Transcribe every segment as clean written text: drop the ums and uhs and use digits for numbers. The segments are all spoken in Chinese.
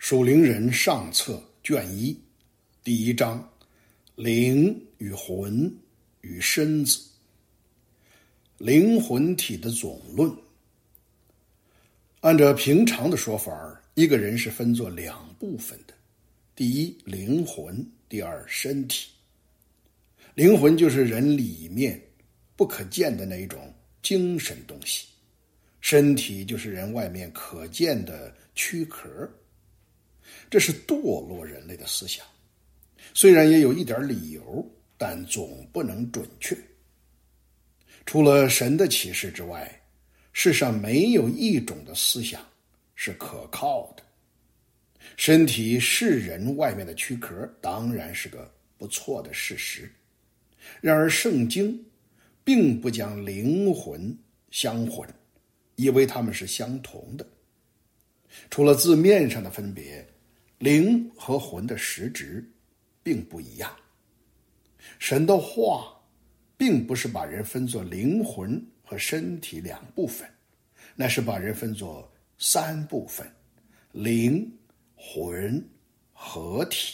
属灵人上册卷1第1章，灵与魂与身子。灵魂体的总论。按照平常的说法，一个人是分作2部分的，第一灵魂，第二身体。灵魂就是人里面不可见的那一种精神东西，身体就是人外面可见的躯壳。这是堕落人类的思想，虽然也有一点理由，但总不能准确。除了神的启示之外，世上没有一种的思想是可靠的。身体是人外面的躯壳，当然是个不错的事实。然而圣经并不将灵魂相混，以为它们是相同的。除了字面上的分别，灵和魂的实质并不一样。神的话并不是把人分作灵魂和身体2部分，那是把人分作3部分，灵、魂、合体。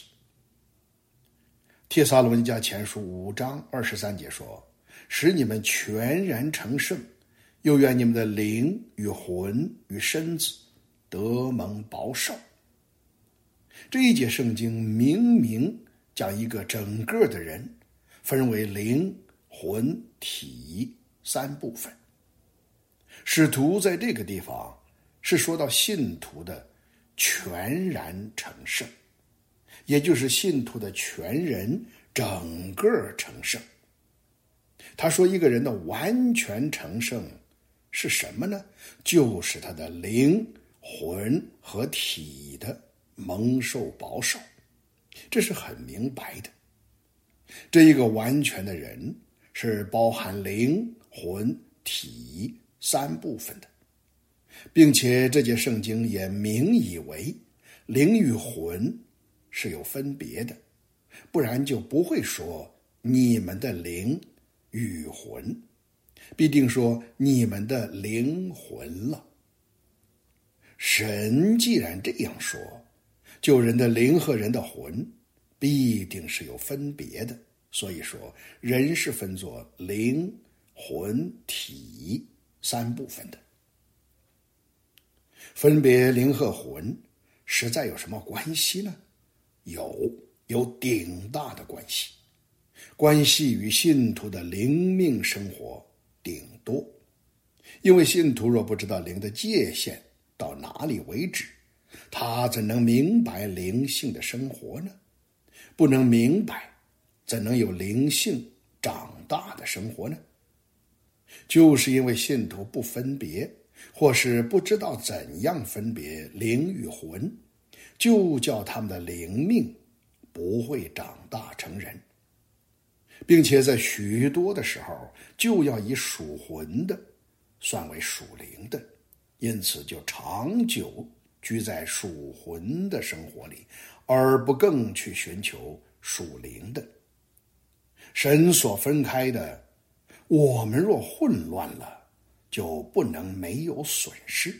帖撒罗尼迦前书5章23节说，使你们全然成圣，又愿你们的灵与魂与身子得蒙保守。这一节圣经明明将一个整个的人分为灵、魂、体3部分。使徒在这个地方是说到信徒的全然成圣，也就是信徒的全人整个成圣。他说一个人的完全成圣是什么呢？就是他的灵、魂和体的蒙受保守，这是很明白的。这一个完全的人是包含灵、魂、体3部分的，并且这节圣经也明以为灵与魂是有分别的，不然就不会说你们的灵与魂，必定说你们的灵魂了。神既然这样说，就人的灵和人的魂必定是有分别的，所以说人是分作灵、魂、体3部分的。分别灵和魂实在有什么关系呢？有顶大的关系，关系与信徒的灵命生活顶多。因为信徒若不知道灵的界限到哪里为止，他怎能明白灵性的生活呢？不能明白，怎能有灵性长大的生活呢？就是因为信徒不分别，或是不知道怎样分别灵与魂，就叫他们的灵命不会长大成人，并且在许多的时候就要以属魂的算为属灵的，因此就长久居在属魂的生活里，而不更去寻求属灵的。神所分开的，我们若混乱了，就不能没有损失。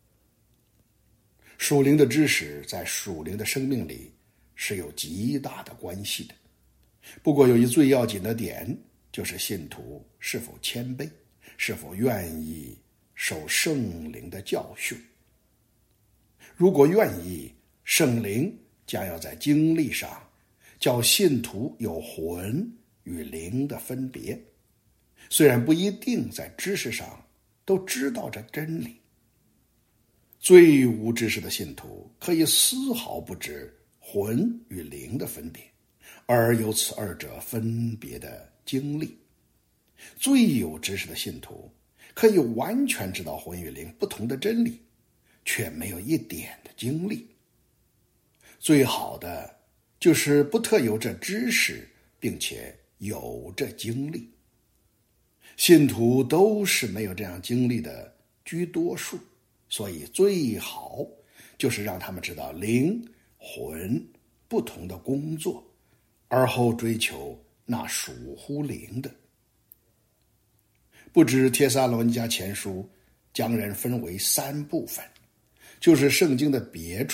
属灵的知识在属灵的生命里是有极大的关系的。不过有一最要紧的点，就是信徒是否谦卑，是否愿意受圣灵的教训。如果愿意，圣灵将要在经历上叫信徒有魂与灵的分别，虽然不一定在知识上都知道这真理。最无知识的信徒可以丝毫不知魂与灵的分别，而有此2者分别的经历。最有知识的信徒可以完全知道魂与灵不同的真理，却没有一点的经历。最好的就是不特有这知识，并且有这经历。信徒都是没有这样经历的居多数，所以最好就是让他们知道灵、魂不同的工作，而后追求那属乎灵的。不止帖撒罗尼迦前书将人分为3部分，就是圣经的别处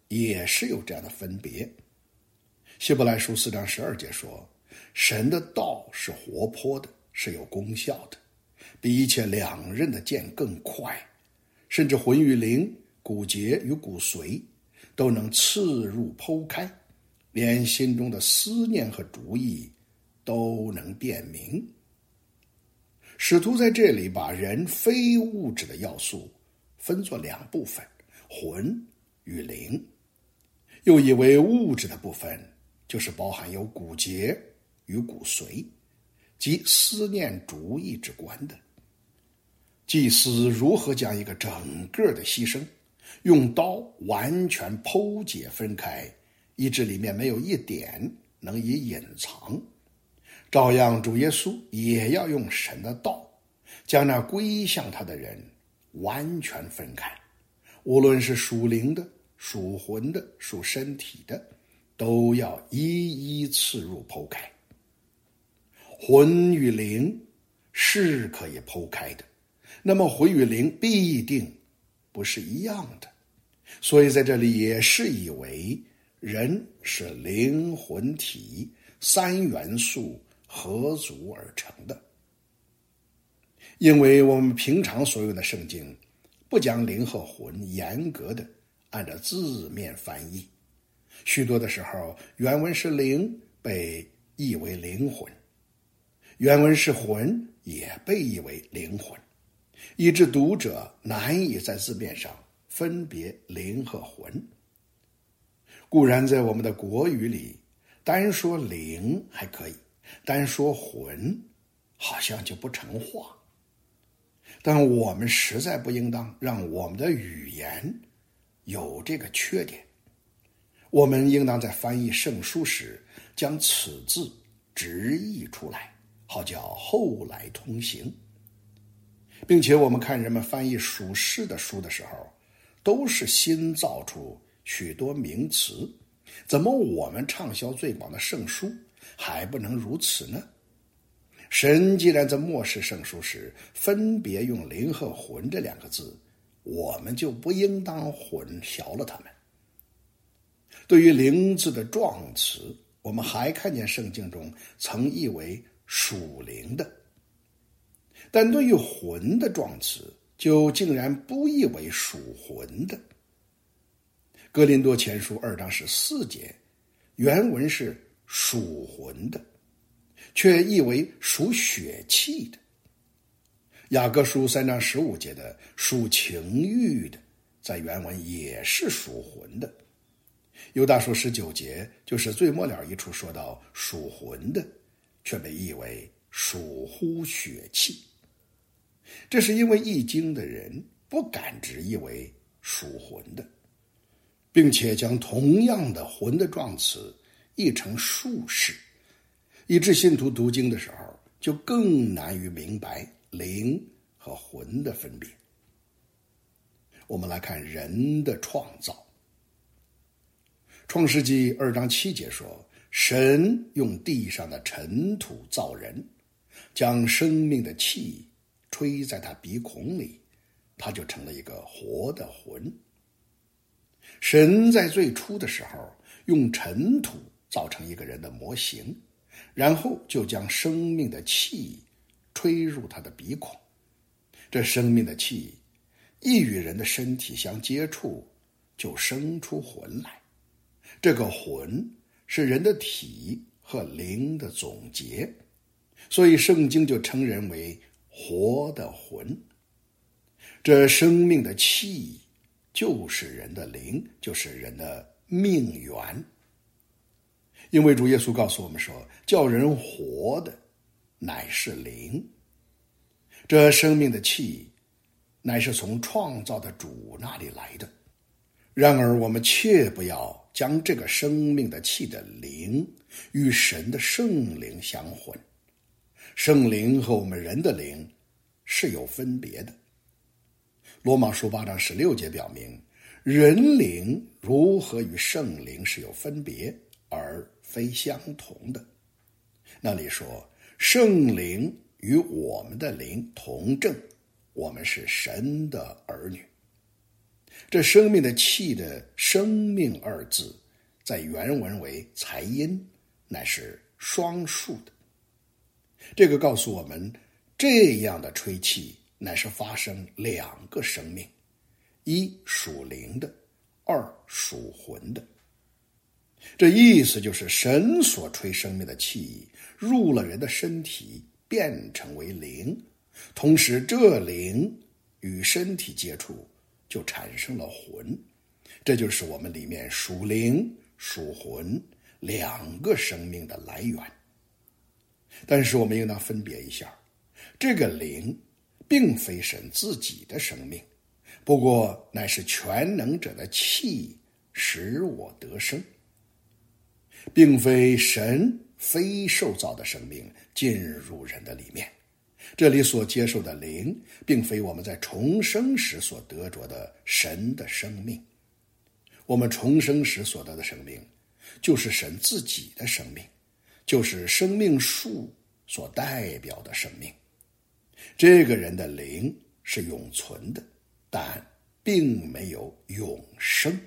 也是有这样的分别。希伯来书4章12节说，神的道是活泼的，是有功效的，比一切两刃的剑更快，甚至魂与灵、骨节与骨髓都能刺入剖开，连心中的思念和主意都能辨明。使徒在这里把人非物质的要素分作两部分，魂与灵，又以为物质的部分就是包含有骨节与骨髓，即思念主意之官的。祭司如何将一个整个的牺牲用刀完全剖解分开，以致里面没有一点能以隐藏，照样主耶稣也要用神的道将那归向他的人完全分开，无论是属灵的、属魂的、属身体的，都要一一刺入剖开。魂与灵是可以剖开的，那么魂与灵必定不是一样的。所以在这里也是以为人是灵魂体三元素合组而成的。因为我们平常所用的圣经不将灵和魂严格的按照字面翻译，许多的时候原文是灵被译为灵魂，原文是魂也被译为灵魂，以致读者难以在字面上分别灵和魂。固然在我们的国语里，单说灵还可以，单说魂好像就不成话。但我们实在不应当让我们的语言有这个缺点，我们应当在翻译圣书时将此字直译出来，好叫后来通行。并且我们看人们翻译属世的书的时候，都是新造出许多名词，怎么我们畅销最广的圣书还不能如此呢？神既然在漠视圣书时分别用灵和魂这两个字，我们就不应当混淆了它们。对于灵字的状词，我们还看见圣经中曾译为属灵的，但对于魂的状词就竟然不译为属魂的。哥林多前书2章14节原文是属魂的，却译为属血气的。雅各书3章15节的属情欲的，在原文也是属魂的。犹大书19节就是最末了一处说到属魂的，却被译为属乎血气。这是因为译经的人不敢直译为属魂的，并且将同样的魂的状词译成术士，以致信徒读经的时候就更难于明白灵和魂的分别。我们来看人的创造。创世纪2章7节说，神用地上的尘土造人，将生命的气吹在他鼻孔里，他就成了一个活的魂。神在最初的时候用尘土造成一个人的模型，然后就将生命的气吹入他的鼻孔。这生命的气一与人的身体相接触，就生出魂来。这个魂是人的体和灵的总结，所以圣经就称人为活的魂。这生命的气就是人的灵，就是人的命源。因为主耶稣告诉我们说，叫人活的乃是灵。这生命的气乃是从创造的主那里来的。然而我们切不要将这个生命的气的灵与神的圣灵相混。圣灵和我们人的灵是有分别的。罗马书8章16节表明，人灵如何与圣灵是有分别而非相同的。那里说，圣灵与我们的灵同证，我们是神的儿女。 这生命的气的生命二字，在原文为才音，乃是双数的。这个告诉我们，这样的吹气乃是发生两个生命，一属灵的，二属魂的。这意思就是神所吹生命的气入了人的身体，变成为灵，同时这灵与身体接触，就产生了魂。这就是我们里面属灵属魂两个生命的来源。但是我们应当分别一下，这个灵并非神自己的生命，不过乃是全能者的气使我得生，并非神非受造的生命进入人的里面。这里所接受的灵，并非我们在重生时所得着的神的生命。我们重生时所得的生命，就是神自己的生命，就是生命树所代表的生命。这个人的灵是永存的，但并没有永生。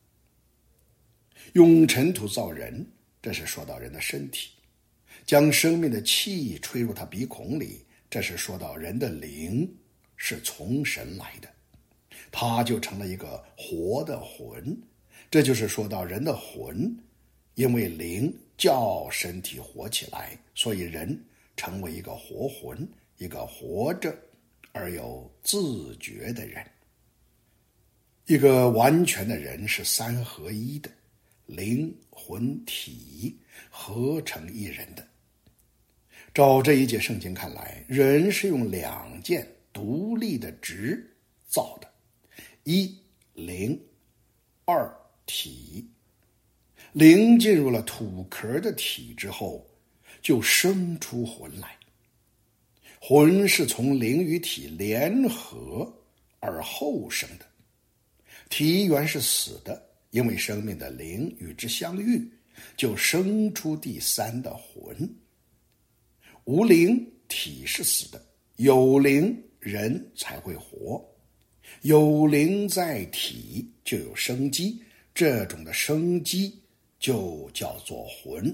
用尘土造人，这是说到人的身体；将生命的气吹入他鼻孔里，这是说到人的灵是从神来的，他就成了一个活的魂。这就是说到人的魂，因为灵叫身体活起来，所以人成为一个活魂，一个活着而有自觉的人。一个完全的人是三合一的，灵魂体合成一人的。照这一节圣经看来，人是用两件独立的质造的，一灵，二体。灵进入了土壳的体之后，就生出魂来。魂是从灵与体联合而后生的。体原是死的，因为生命的灵与之相遇，就生出第三的魂。无灵，体是死的，有灵，人才会活。有灵在体，就有生机，这种的生机就叫做魂。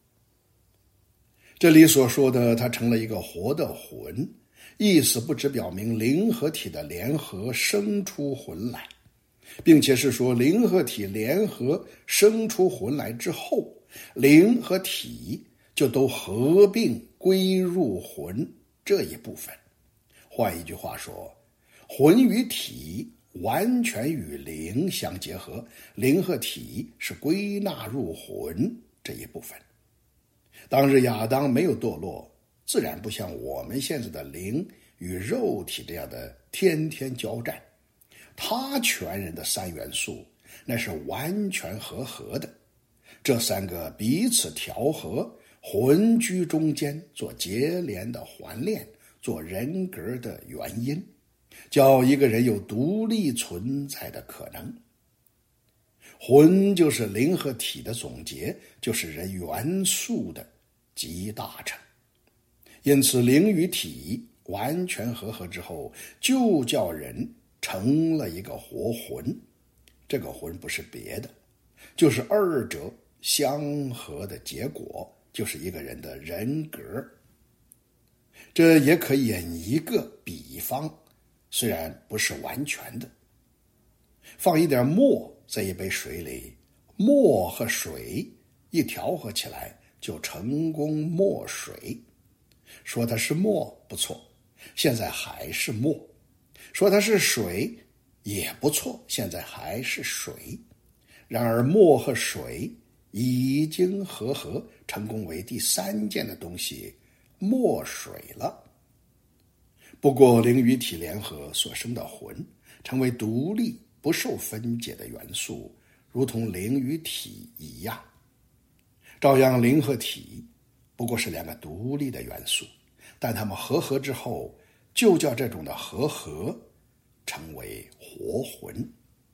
这里所说的它成了一个活的魂，意思不只表明灵和体的联合生出魂来，并且是说灵和体联合生出魂来之后，灵和体就都合并归入魂这一部分。换一句话说，魂与体完全与灵相结合，灵和体是归纳入魂这一部分。当日亚当没有堕落，自然不像我们现在的灵与肉体这样的天天交战。他全人的三元素那是完全和合的，这三个彼此调和，魂居中间，做结连的环链，做人格的原因，叫一个人有独立存在的可能。魂就是灵和体的总结，就是人元素的集大成。因此灵与体完全和合之后，就叫人成了一个活魂。这个魂不是别的，就是二者相合的结果，就是一个人的人格。这也可以引一个比方，虽然不是完全的。放一点墨在一杯水里，墨和水一调和起来，就成功墨水。说它是墨不错，现在还是墨；说它是水也不错，现在还是水。然而墨和水已经合成功为第三件的东西，墨水了。不过灵与体联合所生的魂，成为独立不受分解的元素，如同灵与体一样。照样灵和体不过是两个独立的元素，但它们合合之后，就叫这种的合合成为活魂。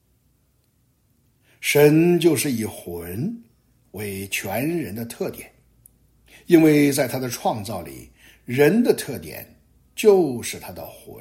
神就是以魂为全人的特点，因为在他的创造里，人的特点就是他的魂，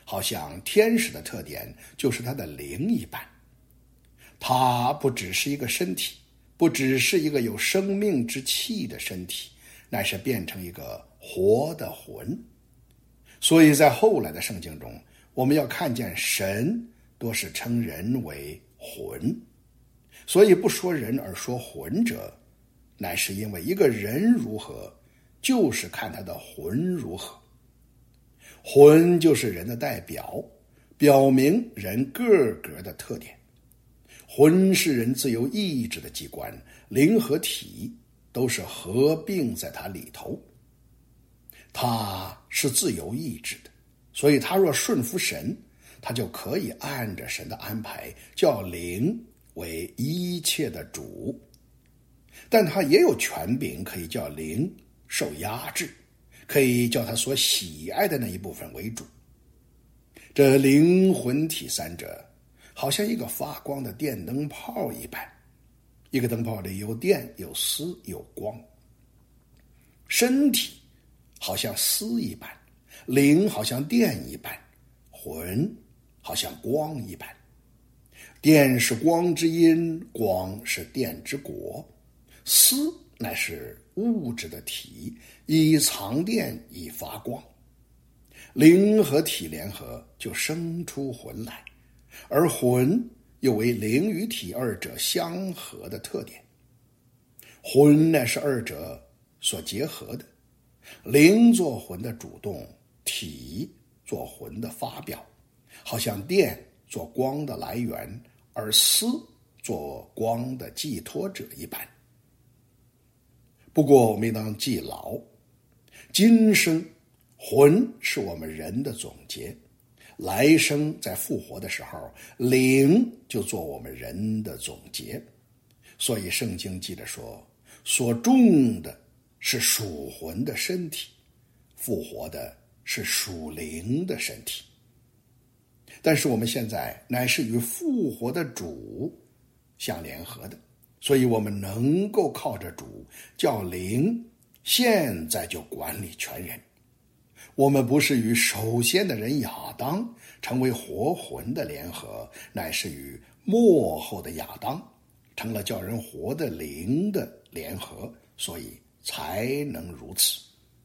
好像天使的特点就是它的灵一般。它不只是一个身体，不只是一个有生命之气的身体，乃是变成一个活的魂。所以在后来的圣经中，我们要看见神多是称人为魂。所以不说人而说魂者，乃是因为一个人如何，就是看他的魂如何。魂就是人的代表，表明人个个的特点。魂是人自由意志的机关，灵和体都是合并在它里头。它是自由意志的，所以他若顺服神，他就可以按着神的安排，叫灵为一切的主。但他也有权柄可以叫灵受压制，可以叫他所喜爱的那一部分为主。这灵魂体三者好像一个发光的电灯泡一般，一个灯泡里有电有丝有光。身体好像丝一般，灵好像电一般，魂好像光一般。电是光之因，光是电之果。丝乃是物质的体，以藏电以发光。灵和体联合，就生出魂来，而魂又为灵与体二者相合的特点。魂乃是二者所结合的，灵做魂的主动，体做魂的发表，好像电做光的来源，而丝做光的寄托者一般。不过我们应当记牢，今生魂是我们人的总结，来生在复活的时候，灵就做我们人的总结。所以圣经记着说，所种的是属魂的身体，复活的是属灵的身体。但是我们现在乃是与复活的主相联合的，所以我们能够靠着主叫灵现在就管理全人。我们不是与首先的人亚当成为活魂的联合，乃是与末后的亚当成了叫人活的灵的联合，所以才能如此。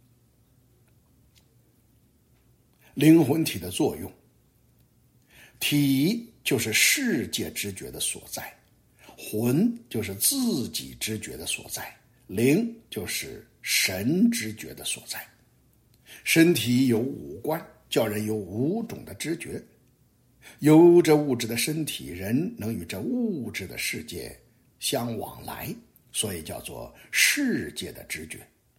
灵魂体的作用，体就是世界知觉的所在，魂就是自己知觉的所在，灵就是神知觉的所在。身体有五官，叫人有五种的知觉。有着物质的身体，人能与这物质的世界相往来，所以叫做世界的知觉。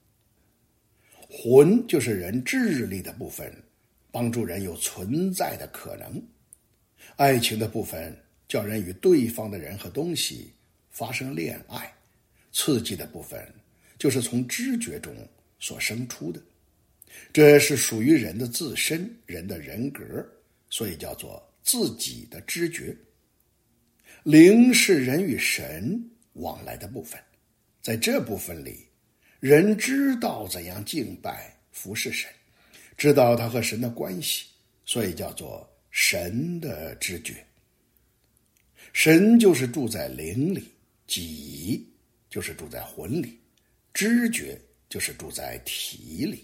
魂就是人智力的部分，帮助人有存在的可能。爱情的部分叫人与对方的人和东西发生恋爱，刺激的部分就是从知觉中所生出的。这是属于人的自身，人的人格，所以叫做自己的知觉。灵是人与神往来的部分，在这部分里，人知道怎样敬拜服侍神，知道他和神的关系，所以叫做神的知觉。神就是住在灵里，己就是住在魂里，知觉就是住在体里。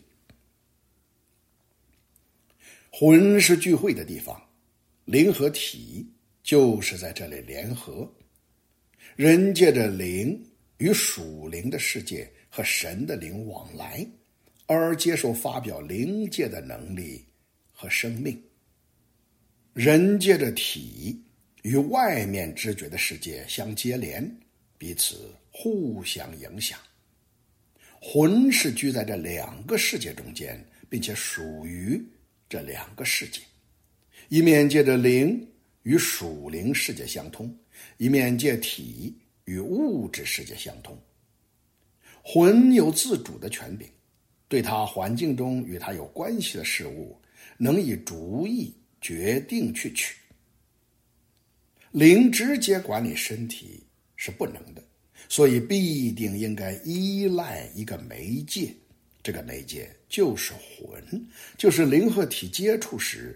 魂是聚会的地方，灵和体就是在这里联合。人借着灵与属灵的世界和神的灵往来，而接受发表灵界的能力和生命。人借着体与外面知觉的世界相接连，彼此互相影响。魂是居在这两个世界中间，并且属于这两个世界，一面借着灵与属灵世界相通，一面借体与物质世界相通。魂有自主的权柄，对他环境中与他有关系的事物，能以主意决定去取。灵直接管理身体是不能的，所以必定应该依赖一个媒介，这个媒介就是魂，就是灵和体接触时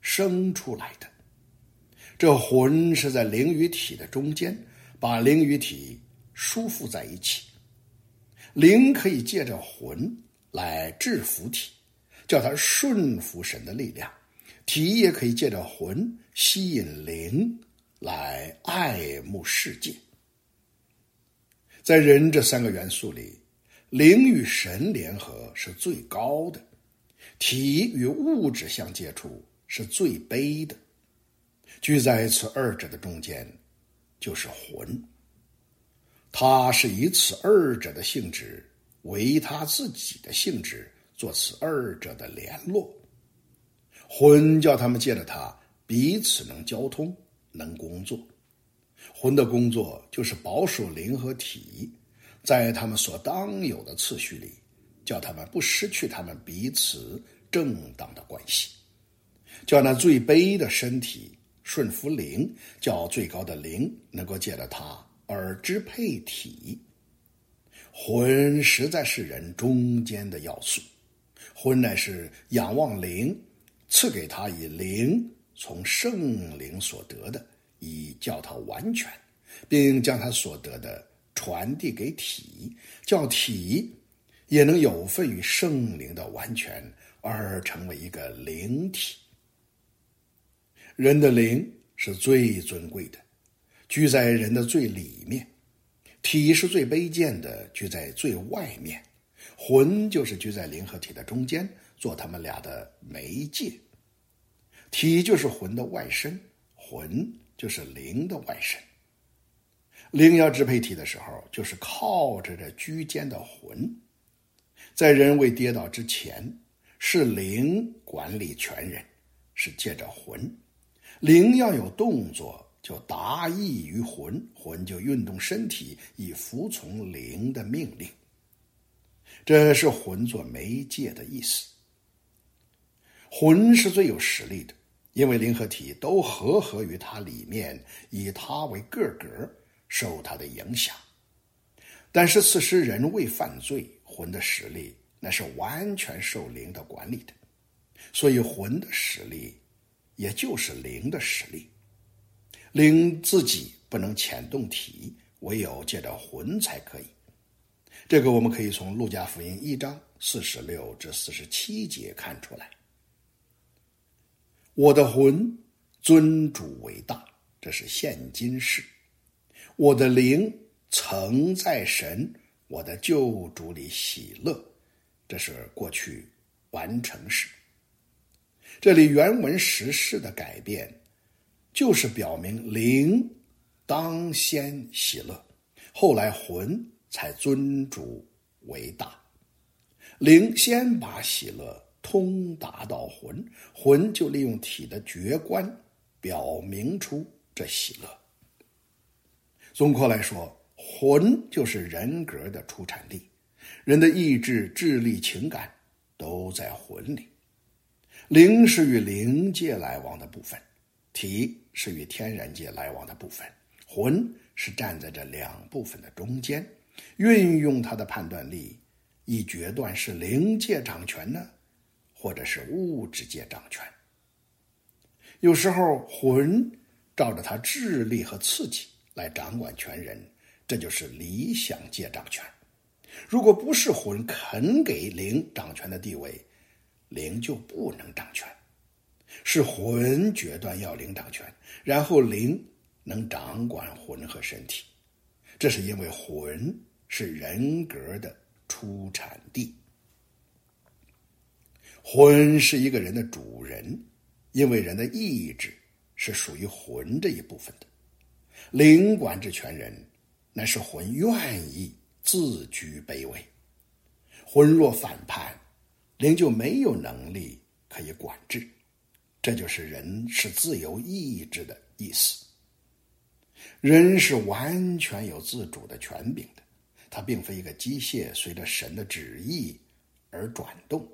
生出来的。这魂是在灵与体的中间，把灵与体束缚在一起。灵可以借着魂来制服体，叫它顺服神的力量；体也可以借着魂吸引灵来爱慕世界。在人这三个元素里，灵与神联合是最高的，体与物质相接触是最卑的。居在此二者的中间就是魂，它是以此二者的性质为他自己的性质，做此二者的联络。魂叫他们借着它彼此能交通，能工作。魂的工作就是保守灵和体在他们所当有的次序里，叫他们不失去他们彼此正当的关系，叫那最卑的身体顺服灵，叫最高的灵能够借着它而支配体。魂实在是人中间的要素，魂乃是仰望灵，赐给他以灵从圣灵所得的，以叫他完全，并将他所得的传递给体，叫体也能有份于圣灵的完全，而成为一个灵体。人的灵是最尊贵的，居在人的最里面；体是最卑贱的，居在最外面。魂就是居在灵和体的中间，做他们俩的媒介。体就是魂的外身，魂就是灵的外身。灵要支配体的时候，就是靠着这居间的魂。在人未跌倒之前，是灵管理全人，是借着魂。灵要有动作，就达意于魂，魂就运动身体，以服从灵的命令。这是魂做媒介的意思。魂是最有实力的，因为灵和体都合于它里面，以它为个格，受它的影响。但是此时人未犯罪，魂的实力那是完全受灵的管理的，所以魂的实力也就是灵的实力。灵自己不能牵动体，唯有借着魂才可以。这个我们可以从路加福音1章46至47节看出来。我的魂尊主为大，这是现今式；我的灵曾在神我的救主里喜乐，这是过去完成式。这里原文时事的改变，就是表明灵当先喜乐，后来魂才尊主为大。灵先把喜乐通达到魂，魂就利用体的觉观表明出这喜乐。总括来说，魂就是人格的出产地，人的意志、智力、情感都在魂里。灵是与灵界来往的部分，体是与天然界来往的部分，魂是站在这两部分的中间，运用它的判断力，以决断是灵界掌权呢，或者是物质界掌权。有时候魂照着它智力和刺激来掌管全人，这就是理想界掌权。如果不是魂肯给灵掌权的地位，灵就不能掌权。是魂决断要灵掌权，然后灵能掌管魂和身体。这是因为魂是人格的出产地。魂是一个人的主人，因为人的意志是属于魂这一部分的。灵管制全人，乃是魂愿意自居卑微。魂若反叛，灵就没有能力可以管制。这就是人是自由意志的意思。人是完全有自主的权柄的，他并非一个机械随着神的旨意而转动。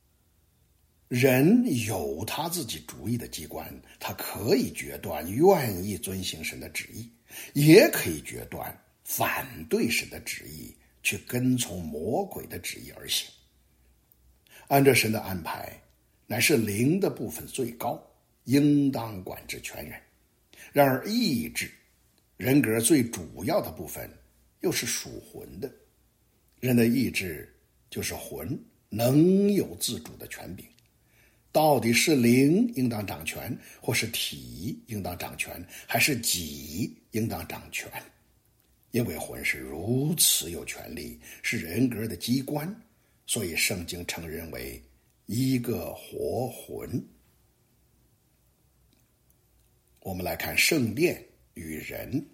人有他自己主意的机关，他可以决断愿意遵行神的旨意，也可以决断反对神的旨意，去跟从魔鬼的旨意而行。按照神的安排，乃是灵的部分最高， 应当管制全人。然而意志，人格最主要的部分，又是属魂的。人的意志就是魂能有自主的权柄。到底是灵应当掌权，或是体应当掌权，还是己应当掌权？因为魂是如此有权力，是人格的机关，所以圣经称人为一个活魂。我们来看圣殿与人。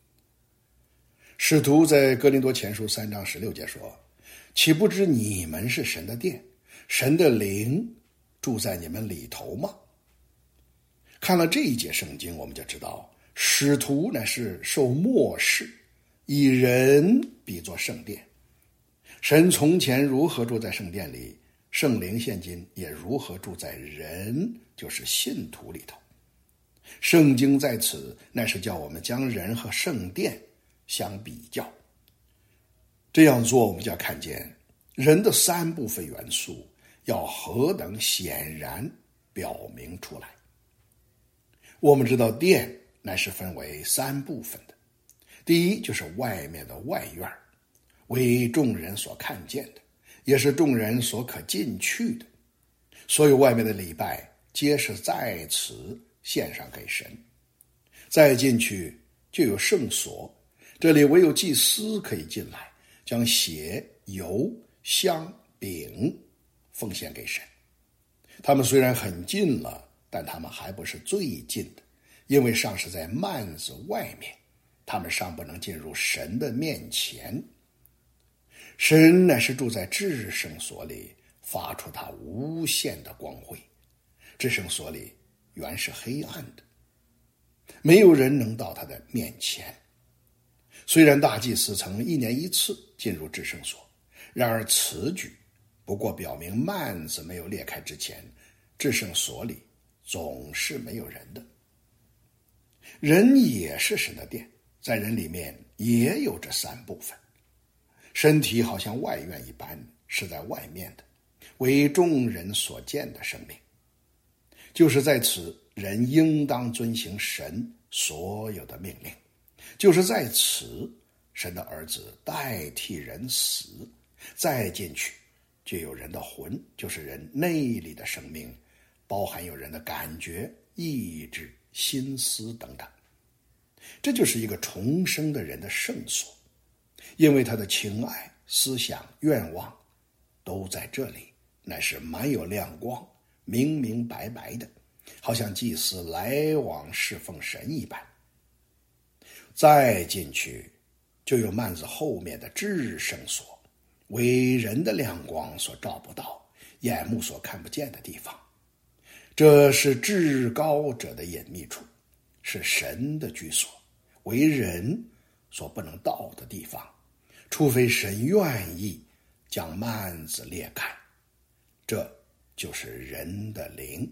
使徒在哥林多前书3章16节说：岂不知你们是神的殿，神的灵住在你们里头吗？看了这一节圣经，我们就知道使徒乃是受默示，以人比作圣殿。神从前如何住在圣殿里，圣灵现今也如何住在人，就是信徒里头。圣经在此乃是叫我们将人和圣殿相比较。这样做，我们就要看见人的三部分元素要何等显然表明出来。我们知道殿乃是分为三部分的，第一就是外面的外院，为众人所看见的，也是众人所可进去的。所有外面的礼拜皆是在此献上给神。再进去就有圣所，这里唯有祭司可以进来，将血、油、香、饼奉献给神。他们虽然很近了，但他们还不是最近的，因为尚是在幔子外面，他们尚不能进入神的面前。神乃是住在至圣所里，发出他无限的光辉。至圣所里原是黑暗的，没有人能到他的面前。虽然大祭司曾1年1次进入至圣所，然而此举不过表明幔子没有裂开之前，至圣所里总是没有人的。人也是神的殿，在人里面也有这三部分。身体好像外院一般，是在外面的，为众人所见的生命。就是在此，人应当遵行神所有的命令。就是在此，神的儿子代替人死，再进去就有人的魂，就是人内里的生命，包含有人的感觉、意志、心思等等。这就是一个重生的人的圣所，因为他的情爱、思想、愿望都在这里，乃是满有亮光，明明白白的，好像祭司来往侍奉神一般。再进去就有幔子后面的至圣所，为人的亮光所照不到，眼目所看不见的地方。这是至高者的隐秘处，是神的居所，为人所不能到的地方，除非神愿意将幔子裂开。这就是人的灵。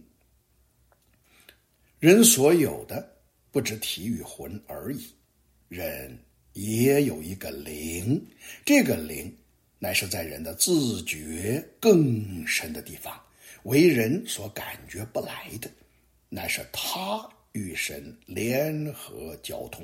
人所有的不止体与魂而已，人也有一个灵，这个灵乃是在人的自觉更深的地方，为人所感觉不来的，乃是他与神联合交通。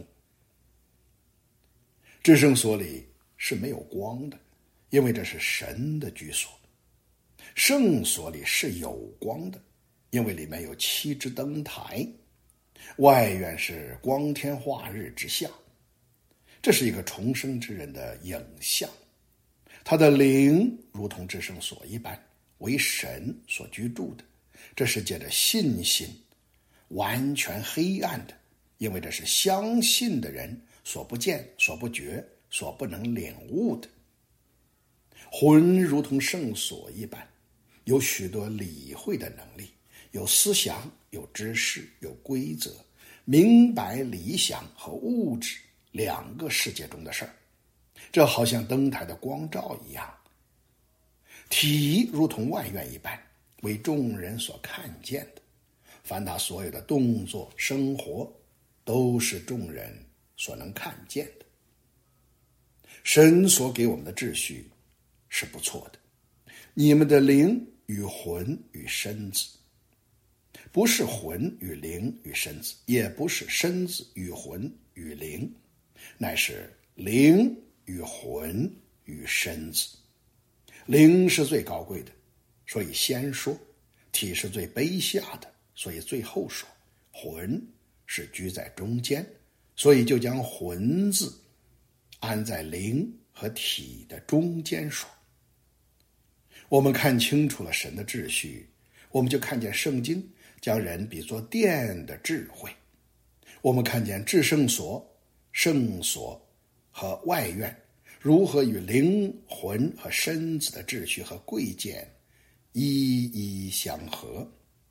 至圣所里是没有光的，因为这是神的居所。圣所里是有光的，因为里面有7只灯台，外院是光天化日之下。这是一个重生之人的影像，他的灵如同至圣所一般，为神所居住的。这是借着信心，完全黑暗的，因为这是相信的人所不见、所不觉、所不能领悟的。魂如同圣所一般，有许多理会的能力，有思想，有知识，有规则，明白理想和物质2个世界中的事儿。这好像灯台的光照一样。体如同外院一般，为众人所看见的。凡他所有的动作、生活，都是众人所能看见的。神所给我们的秩序是不错的。你们的灵与魂与身子， 不是魂与灵与身子，也不是身子与魂与灵，乃是灵与魂与身子。灵是最高贵的，所以先说；体是最卑下的，所以最后说；魂是居在中间，所以就将魂字安在灵和体的中间说。我们看清楚了神的秩序，我们就看见圣经将人比作殿的智慧。我们看见至圣所、圣所和外院如何与灵魂和身子的秩序和贵贱一一相合。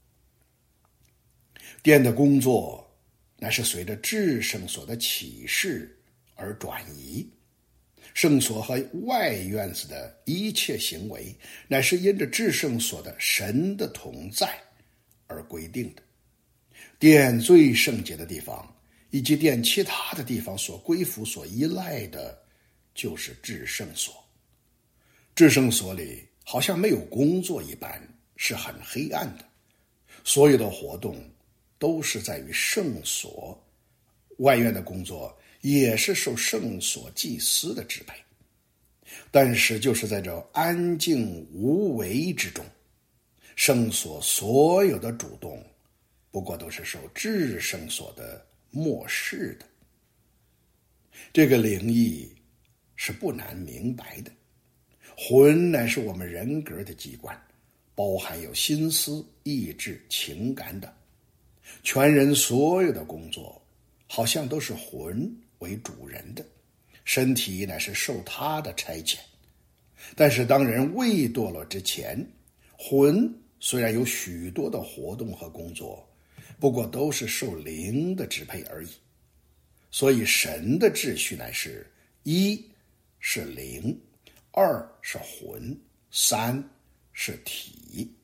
殿的工作乃是随着至圣所的启示而转移，圣所和外院子的一切行为乃是因着至圣所的神的同在而规定的。殿最圣洁的地方以及殿其他的地方所归附所依赖的就是至圣所。至圣所里好像没有工作一般，是很黑暗的，所有的活动都是在于圣所，外院的工作也是受圣所祭司的支配。但是就是在这安静无为之中，圣所所有的主动不过都是受至圣所的漠视的。这个灵意是不难明白的。魂乃是我们人格的机关，包含有心思、意志、情感等。全人所有的工作好像都是魂为主人的，身体乃是受他的差遣。但是当人未堕落之前，魂虽然有许多的活动和工作，不过都是受灵的支配而已。所以神的秩序乃是：一是灵，二是魂，三是体。